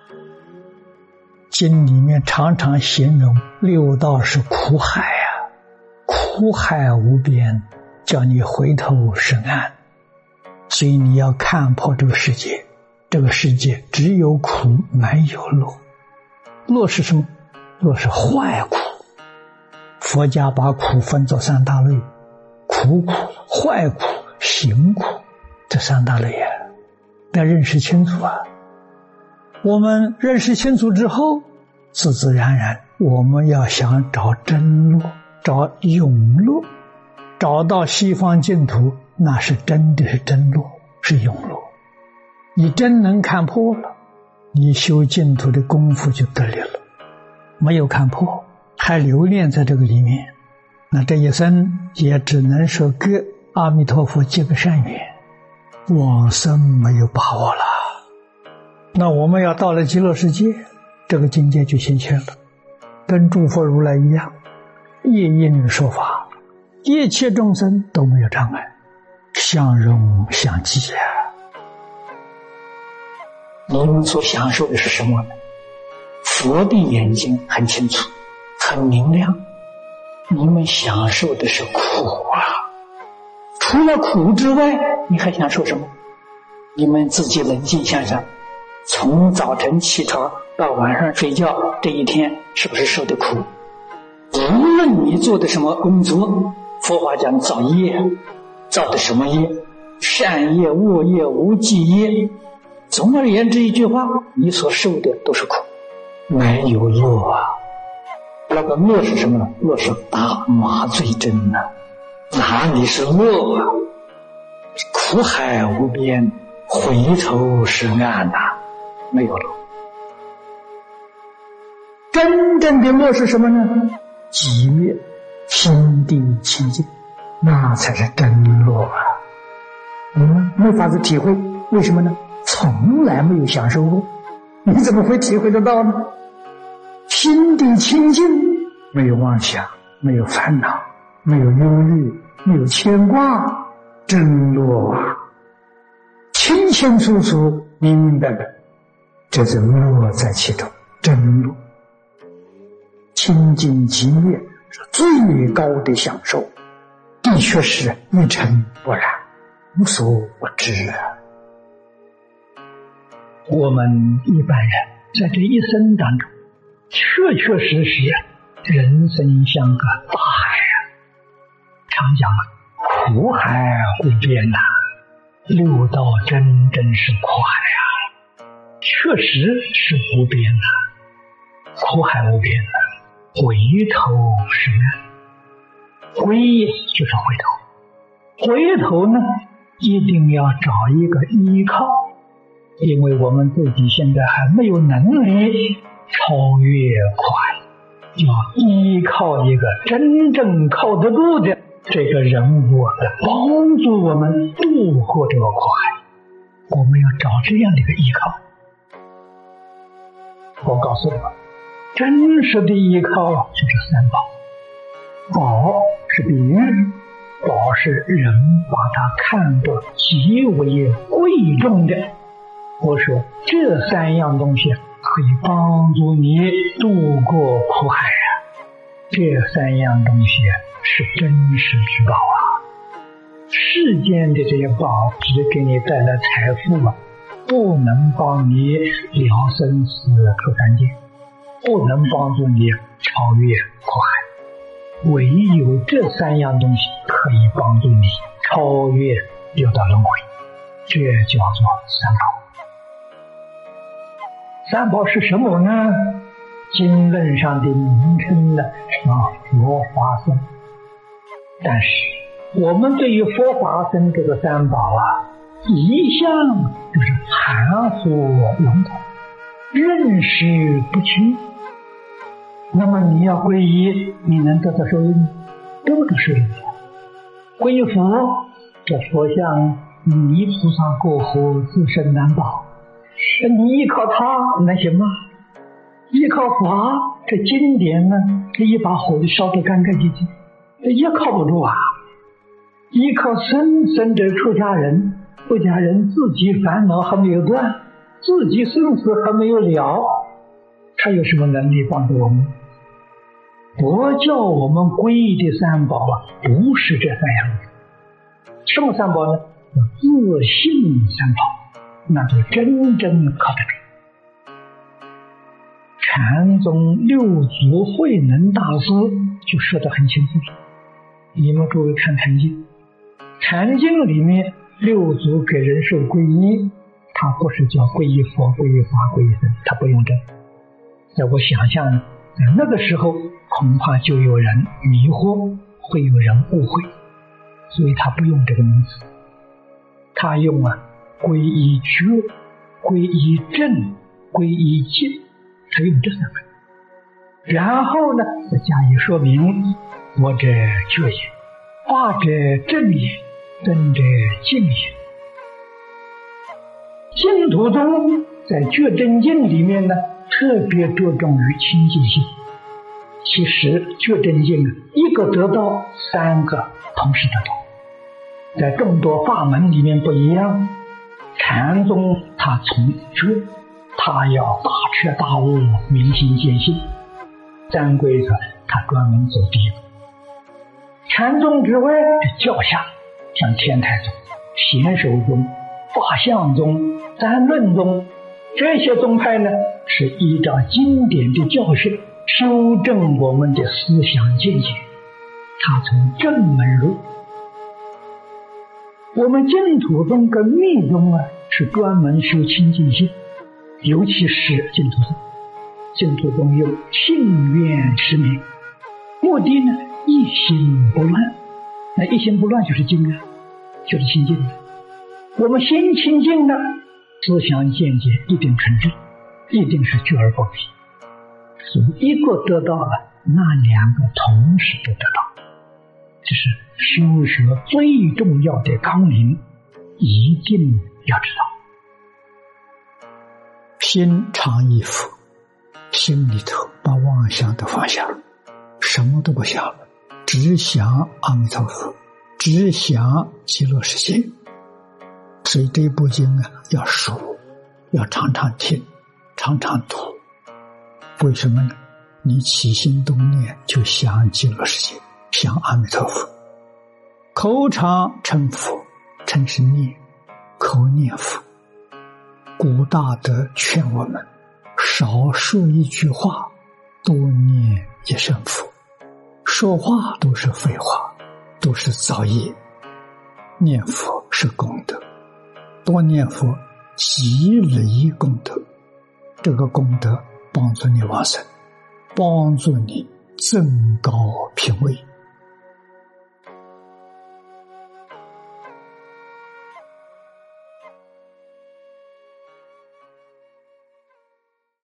经里面常常形容六道是苦海啊，苦海无边，叫你回头是岸。所以你要看破这个世界，这个世界只有苦没有乐。乐是什么？乐是坏苦。佛家把苦分作三大类：苦苦、坏苦、行苦，这三大类啊，要认识清楚啊。我们认识清楚之后，自自然然我们要想找真乐，找永乐，找到西方净土，那是真的是真乐，是永乐。你真能看破了，你修净土的功夫就得力了。没有看破，还留恋在这个里面，那这一生也只能说跟阿弥陀佛结个善缘，往生没有把握了。那我们要到了极乐世界，这个境界就显现了，跟诸佛如来一样，夜应说法，一切众生都没有障碍，相容相济啊。你们所享受的是什么呢？佛的眼睛很清楚，很明亮，你们享受的是苦啊。除了苦之外，你还享受什么？你们自己冷静想想，从早晨起床到晚上睡觉，这一天是不是受的苦？无论你做的什么工作，佛法讲造业，造的什么业？善业、恶业、无记业。总而言之一句话，你所受的都是苦，没有乐啊。那个乐是什么呢？乐是大麻醉针啊，哪里是乐啊？苦海无边，回头是岸啊，没有乐。真正的乐是什么呢？寂灭，心地清净，那才是真乐啊。你们没法子体会，为什么呢？从来没有享受过，你怎么会体会得到呢？心地清净，没有妄想，没有烦恼，没有忧虑，没有牵挂，真乐啊！清清楚楚、明明白白，这就乐在其中，真乐。清净寂灭是最高的享受，的确是一尘不染，无所不知啊。我们一般人在这一生当中，确确实实人生像个大海啊。常讲苦海无边呐，六道真是苦海啊，确实是无边呐，苦海无边呐，回头是岸。回就是回头，回头呢，一定要找一个依靠。因为我们自己现在还没有能力超越苦海，要依靠一个真正靠得住的这个人物来帮助我们度过这个苦海。我们要找这样的一个依靠。我告诉你们，真实的依靠就是三宝。宝是比喻，宝是人把它看作极为贵重的。我说这三样东西可以帮助你度过苦海啊！这三样东西是真实之宝啊！世间的这些宝只给你带来财富啊，不能帮你了生死出三界，不能帮助你超越苦海。唯有这三样东西可以帮助你超越六道轮回，这叫做三宝。三宝是什么呢？经论上的名称呢是佛法僧，但是我们对于佛法僧这个三宝啊，一向就是含糊笼统，认识不清。那么你要皈依，你能得到受益吗？得不到受益。皈依佛，这佛像泥菩萨过河，自身难保。你依靠它能行吗？依靠法，这经典呢，这一把火就烧得干干净净，这也靠不住啊。依靠僧，僧者出家人，出家人自己烦恼还没有断， 自己生死还没有了，他有什么能力帮助我们？佛教我们皈依的三宝不是这三样子。什么三宝呢？自信三宝，那就真正靠得住。禅宗六祖慧能大师就说得很清楚，你们诸位看禅经，禅经里面六祖给人受皈依，他不是叫皈依佛、皈依法、皈依僧，他不用这。在我想象呢，在那个时候恐怕就有人迷惑，会有人误会，所以他不用这个名词，他用皈依觉、皈依正、皈依净，他用这三个。然后呢，再加以说明：佛者觉也，法者正也，真者净也。净土宗在觉真净里面呢，特别着重于清净性。其实觉真净一个得到，三个同时得到。在众多法门里面不一样，禅宗他从觉，他要大彻大悟，明心见性。占规则他专门走第一步。禅宗之外的教下，像天台宗、显首宗、法相宗、占论宗，这些宗派呢，是依照经典的教训修正我们的思想见解，他从正门入。我们净土宗跟密宗是专门修清净心，尤其是净土宗。净土宗有信愿持名，目的呢，一心不乱。那一心不乱就是净啊，就是清净的。我们心清净了，思想见解一定纯正，一定是觉而不迷。所以一个得到了，那两个同时都得到。这是修学最重要的纲领，一定要知道。心常一佛，心里头把妄想都放下了，什么都不想了，只想阿弥陀佛，只想极乐世界。所以这部经要熟，要常常听，常常读。为什么呢？你起心动念就想极乐世界，想阿弥陀佛。口常称佛，称是念，口念佛。古大德劝我们少说一句话，多念一声佛。说话都是废话，都是造业。念佛是功德，多念佛积累功德，这个功德帮助你往生，帮助你增高品位。